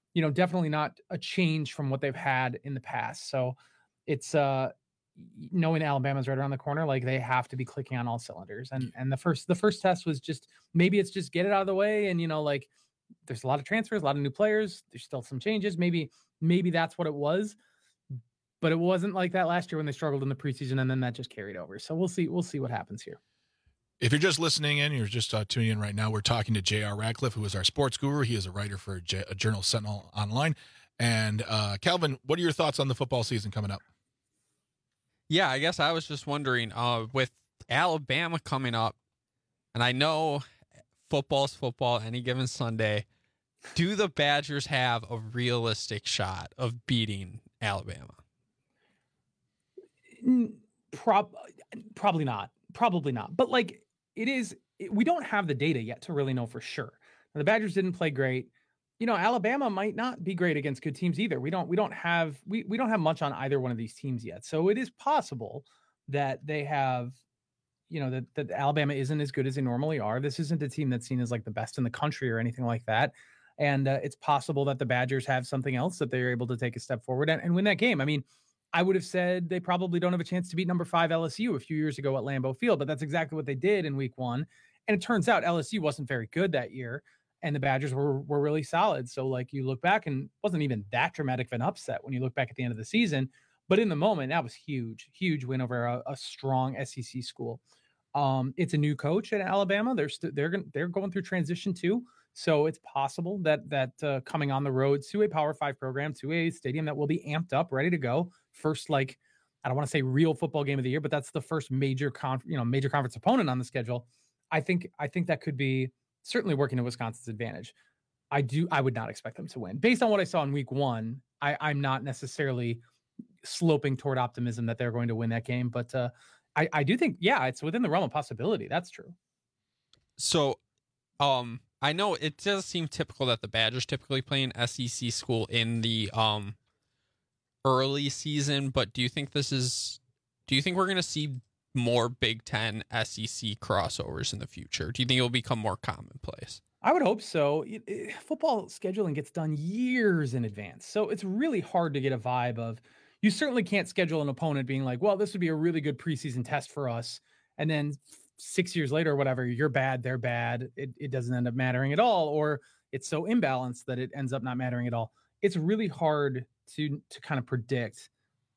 a change from what they've had in the past. So it's knowing Alabama's right around the corner, like they have to be clicking on all cylinders. And the first test was just, maybe it's just get it out of the way. And, there's a lot of transfers, a lot of new players. There's still some changes. Maybe that's what it was. But it wasn't like that last year when they struggled in the preseason, and then that just carried over. So we'll see what happens here. If you're just listening in, you're just tuning in right now, we're talking to J.R. Radcliffe, who is our sports guru. He is a writer for Journal Sentinel Online. And Calvin, what are your thoughts on the football season coming up? Yeah, I guess I was just wondering, with Alabama coming up, and I know football's football any given Sunday, do the Badgers have a realistic shot of beating Alabama? Probably not. But we don't have the data yet to really know for sure. The Badgers didn't play great. Alabama might not be great against good teams either. We don't have much on either one of these teams yet. So it is possible that they have, that Alabama isn't as good as they normally are. This isn't a team that's seen as like the best in the country or anything like that. And it's possible that the Badgers have something else that they're able to take a step forward and win that game. I mean, I would have said they probably don't have a chance to beat number 5 LSU a few years ago at Lambeau Field, but that's exactly what they did in week 1. And it turns out LSU wasn't very good that year, and the Badgers were really solid. So you look back, and it wasn't even that dramatic of an upset when you look back at the end of the season. But in the moment, that was huge win over a strong SEC school. It's a new coach at Alabama. They're going through transition too. So it's possible that coming on the road to a Power 5 program, to a stadium that will be amped up, ready to go, first, I don't want to say real football game of the year, but that's the first major conference opponent on the schedule. I think that could be certainly working to Wisconsin's advantage. I would not expect them to win. Based on what I saw in week 1, I'm not necessarily sloping toward optimism that they're going to win that game, but I do think, it's within the realm of possibility. That's true. So, I know it does seem typical that the Badgers typically play an SEC school in the early season, but do you think we're going to see more Big Ten SEC crossovers in the future? Do you think it will become more commonplace? I would hope so. Football scheduling gets done years in advance, so it's really hard to get a vibe of. You certainly can't schedule an opponent being like, well, this would be a really good preseason test for us, and then 6 years later or whatever, you're bad, they're bad. It doesn't end up mattering at all, or it's so imbalanced that it ends up not mattering at all. It's really hard to kind of predict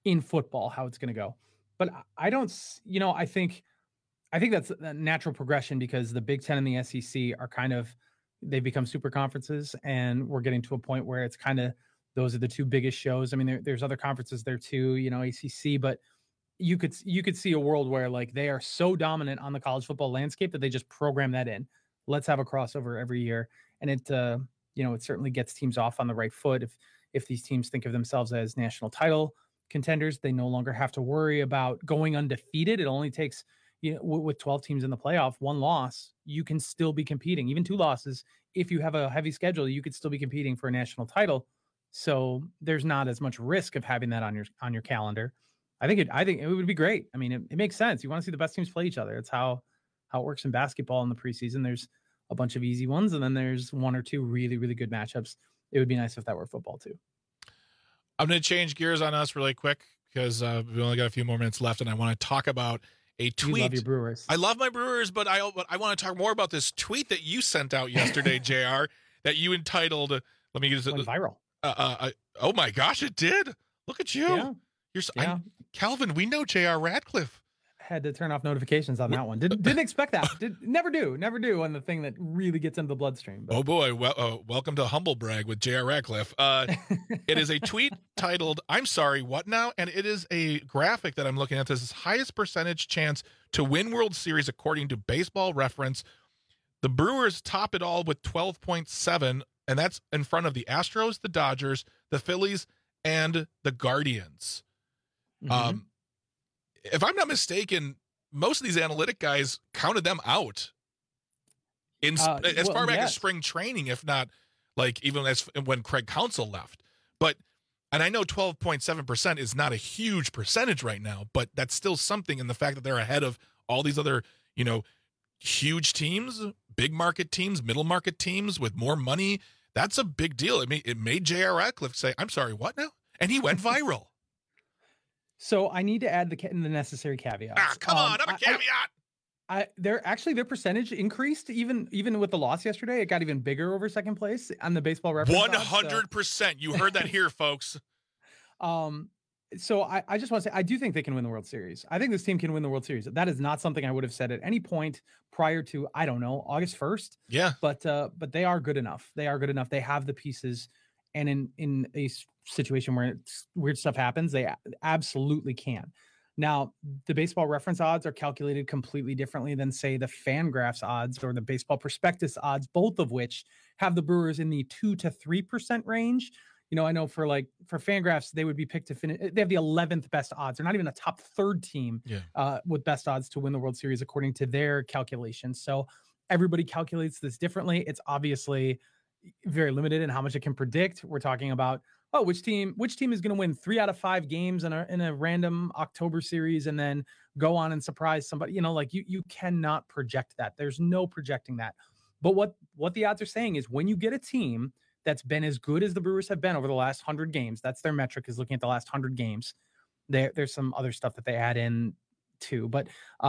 in football how it's going to go. But I don't, I think that's a natural progression because the Big Ten and the SEC are they've become super conferences, and we're getting to a point where it's kind of, those are the two biggest shows. I mean, there's other conferences there too, ACC, but you could see a world where like they are so dominant on the college football landscape that they just program that in. Let's have a crossover every year. And it, it certainly gets teams off on the right foot. If these teams think of themselves as national title contenders, they no longer have to worry about going undefeated. It only takes, with 12 teams in the playoff, one loss, you can still be competing. Even 2 losses, if you have a heavy schedule, you could still be competing for a national title. So there's not as much risk of having that on your calendar. I think it would be great. I mean, it makes sense. You want to see the best teams play each other. It's how it works in basketball in the preseason. There's a bunch of easy ones, and then there's 1 or 2 really, really good matchups. It would be nice if that were football too. I'm going to change gears on us really quick because we only got a few more minutes left, and I want to talk about a tweet. You love your Brewers. I love my Brewers, but I want to talk more about this tweet that you sent out yesterday, JR, that you entitled. Let me get it. Went viral. Oh my gosh, it did. Look at you. Yeah. Calvin, we know J.R. Radcliffe. Had to turn off notifications on that one. Didn't expect that. Never do on the thing that really gets into the bloodstream. But. Oh boy, welcome to Humble Brag with J.R. Radcliffe. It is a tweet titled, "I'm sorry, what now?" And it is a graphic that I'm looking at. This is highest percentage chance to win World Series according to Baseball Reference. The Brewers top it all with 12.7, and that's in front of the Astros, the Dodgers, the Phillies, and the Guardians. Mm-hmm. If I'm not mistaken, most of these analytic guys counted them out as far back as spring training, if not like even as when Craig Counsell left. And I know 12.7% is not a huge percentage right now, but that's still something in the fact that they're ahead of all these other, huge teams, big market teams, middle market teams with more money. That's a big deal. It made J.R. Radcliffe say, "I'm sorry, what now?" And he went viral. So I need to add the necessary caveats. Come on, I'm a caveat. Their percentage increased even with the loss yesterday. It got even bigger over second place on the Baseball Reference. 100%. You heard that here, folks. So I just want to say, I do think they can win the World Series. I think this team can win the World Series. That is not something I would have said at any point prior to, I don't know, August 1st. Yeah. But they are good enough. They have the pieces. And in a situation where weird stuff happens, they absolutely can. Now, the Baseball Reference odds are calculated completely differently than, say, the FanGraphs odds or the Baseball Prospectus odds, both of which have the Brewers in the 2 to 3% range. I know for FanGraphs, they would be picked to finish. They have the 11th best odds. They're not even a top 3rd team with best odds to win the World Series according to their calculations. So everybody calculates this differently. It's obviously very limited in how much it can predict. We're talking about, which team is going to win 3 out of 5 games in a random October series and then go on and surprise somebody. You cannot project that. There's no projecting that. But what the odds are saying is when you get a team that's been as good as the Brewers have been over the last 100 games, that's their metric, is looking at the last 100 games. There's some other stuff that they add in too, but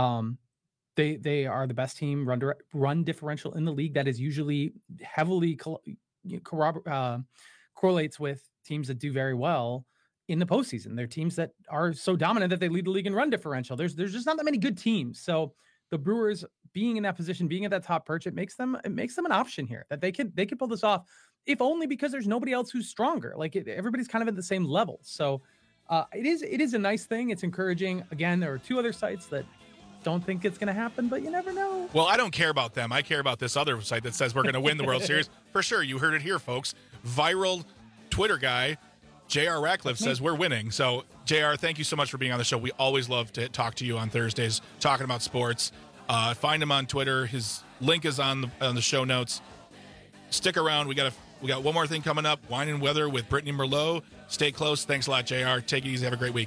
they are the best team run differential in the league. That is usually heavily correlates with teams that do very well in the postseason. They're teams that are so dominant that they lead the league in run differential. There's just not that many good teams. So the Brewers being in that position, being at that top perch, it makes them an option here that they could pull this off, if only because there's nobody else who's stronger. Everybody's kind of at the same level. So it is a nice thing. It's encouraging. Again, there are 2 other sites that don't think it's going to happen, but you never know. Well, I don't care about them. I care about this other site that says we're going to win the World Series. For sure. You heard it here, folks. Viral Twitter guy, J.R. Radcliffe, says we're winning. So, J.R., thank you so much for being on the show. We always love to talk to you on Thursdays, talking about sports. Find him on Twitter. His link is on the show notes. Stick around. We got one more thing coming up, Wine and Weather with Brittany Merlot. Stay close. Thanks a lot, JR. Take it easy. Have a great week.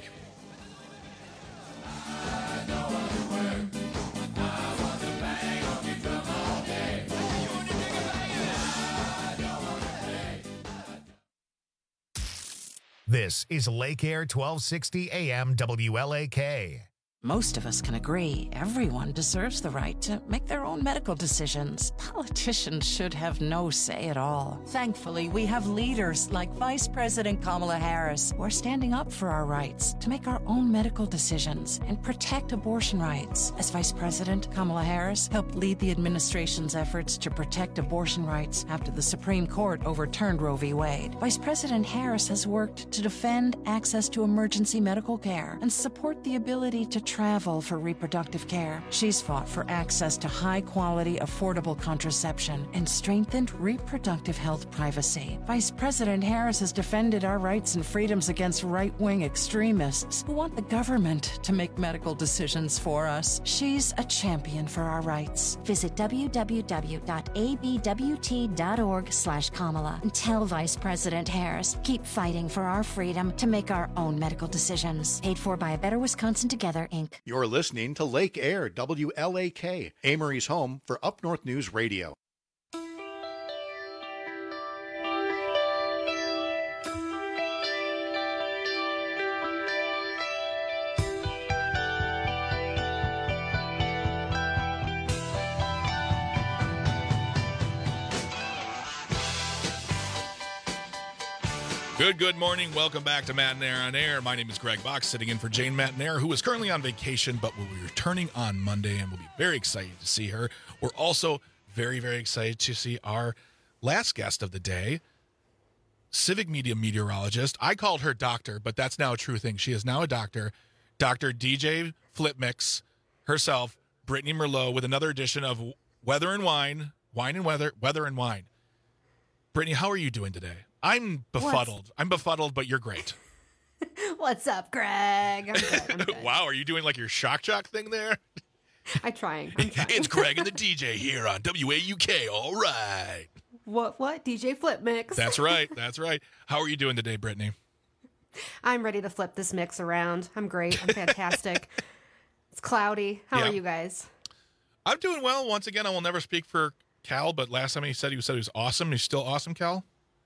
This is Lake Air 1260 AM WLAK. Most of us can agree everyone deserves the right to make their own medical decisions. Politicians should have no say at all. Thankfully, we have leaders like Vice President Kamala Harris who are standing up for our rights to make our own medical decisions and protect abortion rights. As Vice President, Kamala Harris helped lead the administration's efforts to protect abortion rights after the Supreme Court overturned Roe v. Wade. Vice President Harris has worked to defend access to emergency medical care and support the ability to travel for reproductive care. She's fought for access to high-quality, affordable contraception and strengthened reproductive health privacy. Vice President Harris has defended our rights and freedoms against right-wing extremists who want the government to make medical decisions for us. She's a champion for our rights. Visit www.abwt.org/Kamala and tell Vice President Harris, keep fighting for our freedom to make our own medical decisions. Paid for by A Better Wisconsin Together, Inc. You're listening to Lake Air, WLAK, Amory's home for Up North News Radio. Good morning. Welcome back to Matt and Air on Air. My name is Greg Box, sitting in for Jane Matt-Nair, who is currently on vacation, but will be returning on Monday, and we'll be very excited to see her. We're also very, very excited to see our last guest of the day, civic media meteorologist. I called her doctor, but that's now a true thing. She is now a doctor. Dr. DJ Flipmix herself, Brittany Merlot, with another edition of Weather and Wine, Wine and Weather, Weather and Wine. Brittany, how are you doing today? I'm befuddled. I'm befuddled, but you're great. What's up, Greg? I'm good. Wow, are you doing like your shock jock thing there? I'm trying. It's Greg and the DJ here on WAUK. All right. What? DJ Flip Mix. That's right. How are you doing today, Brittany? I'm ready to flip this mix around. I'm great. I'm fantastic. It's cloudy. How are you guys? I'm doing well. Once again, I will never speak for Cal, but last time he said he was awesome. He's still awesome, Cal?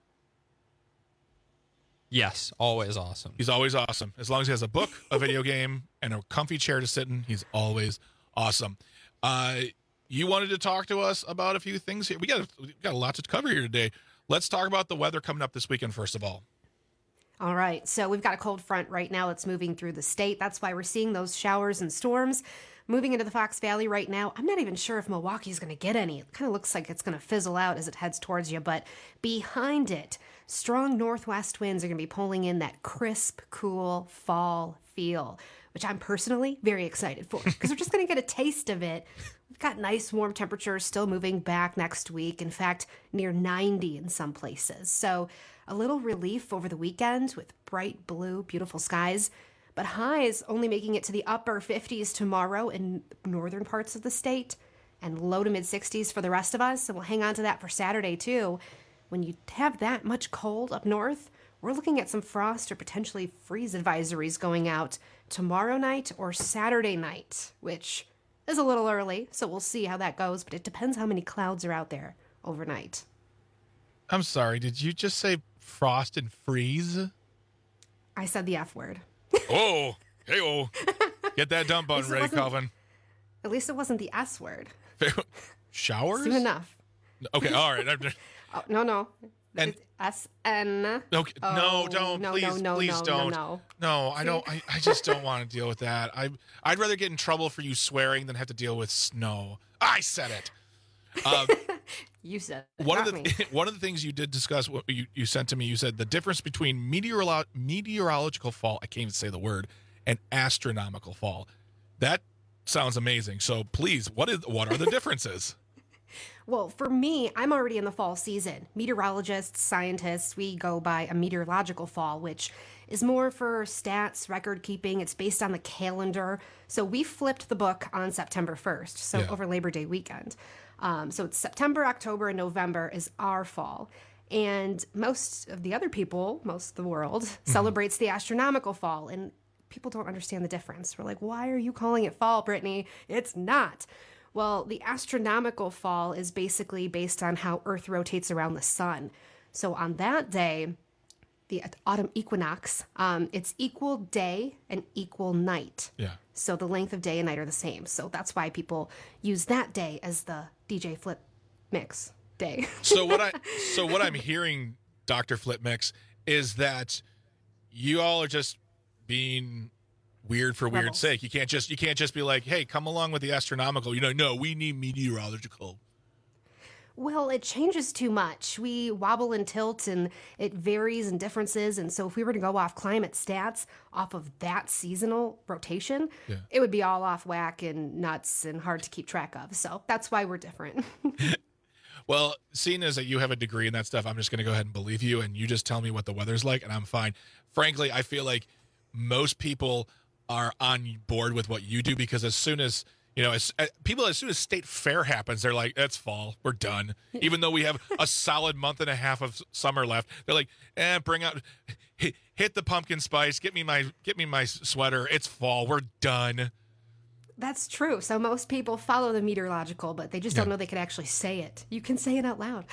Yes, always awesome. He's always awesome. As long as he has a book, a video game, and a comfy chair to sit in, he's always awesome. You wanted to talk to us about a few things here. We got a lot to cover here today. Let's talk about the weather coming up this weekend, first of all. All right. So we've got a cold front right now that's moving through the state. That's why we're seeing those showers and storms moving into the Fox Valley right now. I'm not even sure if Milwaukee's going to get any. It kind of looks like it's going to fizzle out as it heads towards you. But behind it, strong northwest winds are going to be pulling in that crisp, cool fall feel, which I'm personally very excited for because we're just going to get a taste of it. We've got nice warm temperatures still moving back next week. In fact, near 90 in some places. So a little relief over the weekend with bright blue, beautiful skies. But highs only making it to the upper 50s tomorrow in northern parts of the state and low to mid 60s for the rest of us. And we'll hang on to that for Saturday too. When you have that much cold up north, we're looking at some frost or potentially freeze advisories going out tomorrow night or Saturday night, which is a little early. So we'll see how that goes. But it depends how many clouds are out there overnight. I'm sorry. Did you just say frost and freeze? I said the F word. Oh, hey-oh. Get that dump button ready, Calvin. At least it wasn't the S word. Showers? Soon enough. Okay, all right. Oh, no. And S-N. Okay, no, don't. Please don't. No, I don't. I just don't want to deal with that. I'd rather get in trouble for you swearing than have to deal with snow. I said it. You said one of the things you did discuss, what you sent to me, you said the difference between meteorological fall, I can't even say the word, and astronomical fall. That sounds amazing. So please, what are the differeces? Well, for me, I'm already in the fall season. Meteorologists, scientists, we go by a meteorological fall, which is more for stats, record keeping. It's based on the calendar. So we flipped the book on September 1st, so over Labor Day weekend. So it's September, October, and November is our fall. And most of the other people, most of the world, celebrates the astronomical fall. And people don't understand the difference. We're like, why are you calling it fall, Brittany? It's not. Well, the astronomical fall is basically based on how Earth rotates around the sun. So on that day, the autumn equinox, it's equal day and equal night. Yeah. So the length of day and night are the same. So that's why people use that day as the DJ Flip Mix day. So what I'm hearing, Dr. Flip Mix, is that you all are just being weird for weird's sake. You can't just be like, hey, come along with the astronomical. No, we need meteorological. Well, it changes too much. We wobble and tilt, and it varies and differences. And so if we were to go off climate stats off of that seasonal rotation, it would be all off whack and nuts and hard to keep track of. So that's why we're different. Well, seeing as that you have a degree in that stuff, I'm just going to go ahead and believe you, and you just tell me what the weather's like, and I'm fine. Frankly, I feel like most people are on board with what you do, because as soon as as soon as State Fair happens, they're like, "It's fall, we're done." Even though we have a solid month and a half of summer left, they're like, "Bring out, hit the pumpkin spice, get me my sweater. It's fall, we're done." That's true. So most people follow the meteorological, but they just don't know they could actually say it. You can say it out loud.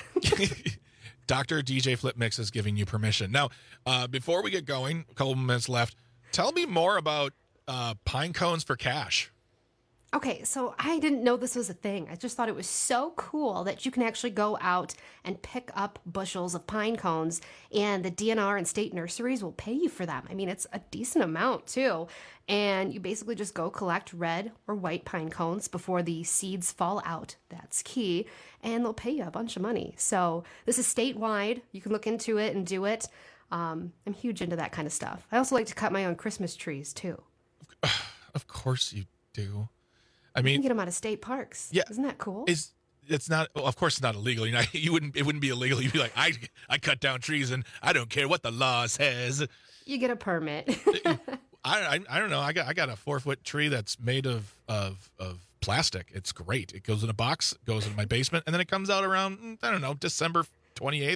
Dr. DJ Flip Mix is giving you permission. Now, before we get going, a couple of minutes left. Tell me more about pine cones for cash. Okay, so I didn't know this was a thing. I just thought it was so cool that you can actually go out and pick up bushels of pine cones, and the DNR and state nurseries will pay you for them. I mean, it's a decent amount, too. And you basically just go collect red or white pine cones before the seeds fall out. That's key. And they'll pay you a bunch of money. So this is statewide. You can look into it and do it. I'm huge into that kind of stuff. I also like to cut my own Christmas trees, too. Of course you do. I mean, you can get them out of state parks. Yeah, isn't that cool? It's not. Well, of course, it's not illegal. It wouldn't be illegal. You'd be like, I cut down trees and I don't care what the law says. You get a permit. I don't know. I got a 4-foot tree that's made of plastic. It's great. It goes in a box, goes in my basement, and then it comes out around December 28th.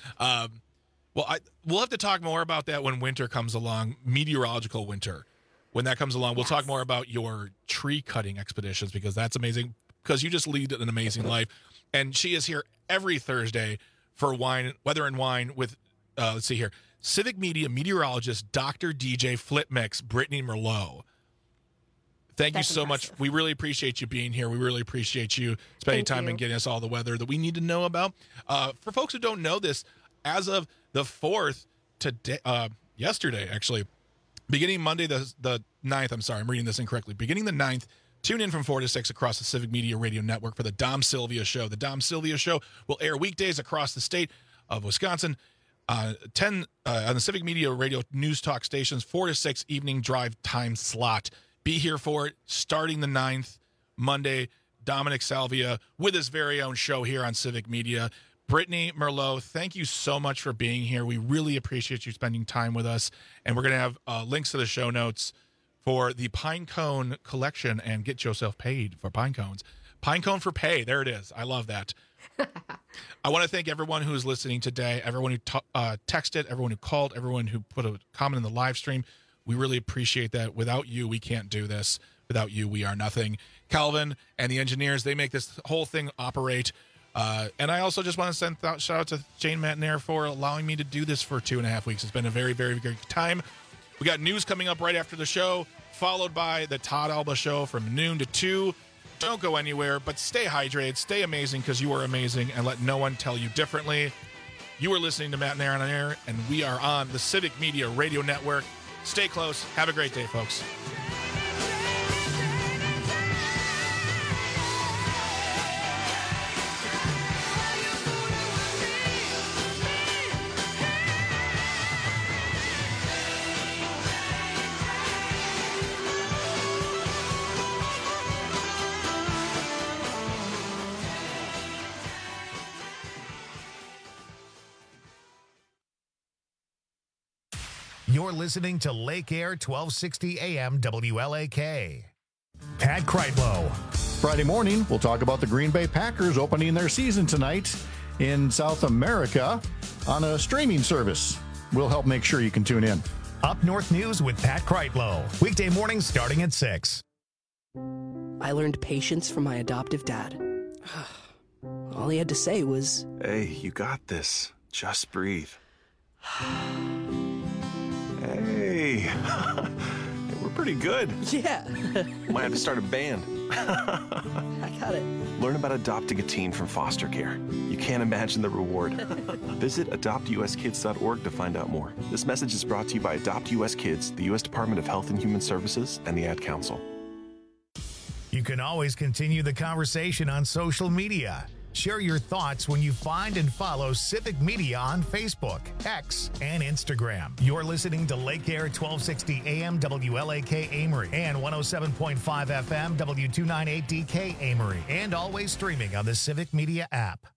We'll have to talk more about that when winter comes along, meteorological winter. When that comes along, we'll talk more about your tree cutting expeditions, because that's amazing, because you just lead an amazing life. And she is here every Thursday for Weather and Wine with, let's see here, Civic Media meteorologist Dr. DJ Flip Mix, Brittany Merlot. Thank you so much. We really appreciate you being here. We really appreciate you spending time and getting us all the weather that we need to know about. For folks who don't know this, as of the 4th, yesterday, actually, beginning Monday the 9th, I'm sorry, I'm reading this incorrectly. Beginning the 9th, tune in from 4 to 6 across the Civic Media Radio Network for the Dom Sylvia Show. The Dom Sylvia Show will air weekdays across the state of Wisconsin, 10 on the Civic Media Radio News Talk stations, 4 to 6 evening drive time slot. Be here for it, starting the 9th, Monday. Dominic Salvia with his very own show here on Civic Media. Brittany Merlot, thank you so much for being here. We really appreciate you spending time with us. And we're going to have links to the show notes for the Pine Cone collection and get yourself paid for pine cones. Pine Cone for pay. There it is. I love that. I want to thank everyone who is listening today, everyone who texted, everyone who called, everyone who put a comment in the live stream. We really appreciate that. Without you, we can't do this. Without you, we are nothing. Calvin and the engineers, they make this whole thing operate. And I also just want to send a shout out to Jane Matnair for allowing me to do this for 2.5 weeks. It's been a very, very great time. We got news coming up right after the show, followed by the Todd Alba Show from noon to 2. Don't go anywhere, but stay hydrated, stay amazing, because you are amazing, and let no one tell you differently. You are listening to Matt Nair on Air, and we are on the Civic Media Radio Network. Stay close. Have a great day, folks. You're listening to Lake Air 1260 AM WLAK. Pat Kreitlow. Friday morning, we'll talk about the Green Bay Packers opening their season tonight in South America on a streaming service. We'll help make sure you can tune in. Up North News with Pat Kreitlow. Weekday mornings starting at 6. I learned patience from my adoptive dad. All he had to say was, "Hey, you got this. Just breathe." Hey, we're pretty good. Yeah. Might have to start a band. I got it. Learn about adopting a teen from foster care. You can't imagine the reward. Visit adoptuskids.org to find out more. This message is brought to you by Adopt US Kids, the U.S. Department of Health and Human Services, and the Ad Council. You can always continue the conversation on social media. Share your thoughts when you find and follow Civic Media on Facebook, X, and Instagram. You're listening to Lake Air 1260 AM WLAK Amory and 107.5 FM W298DK Amory, and always streaming on the Civic Media app.